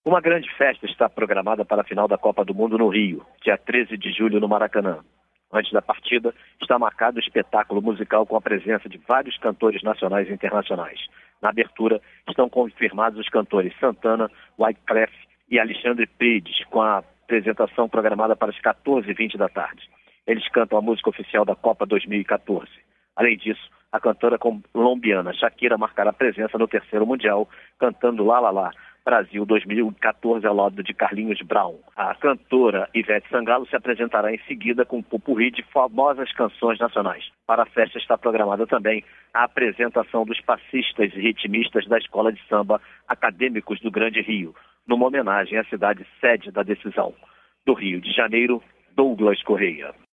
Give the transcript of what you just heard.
Uma grande festa está programada para a final da Copa do Mundo no Rio, dia 13 de julho no Maracanã. Antes da partida, está marcado o espetáculo musical com a presença de vários cantores nacionais e internacionais. Na abertura, estão confirmados os cantores Santana, Wyclef e Alexandre Pires, com a apresentação programada para as 14h20 da tarde. Eles cantam a música oficial da Copa 2014. Além disso, a cantora colombiana Shakira marcará presença no terceiro Mundial, cantando Lá Lá Lá, Brasil 2014 ao lado de Carlinhos Brown. A cantora Ivete Sangalo se apresentará em seguida com um popurrí de famosas canções nacionais. Para a festa está programada também a apresentação dos passistas e ritmistas da Escola de Samba Acadêmicos do Grande Rio, numa homenagem à cidade sede da decisão. Do Rio de Janeiro, Douglas Correia.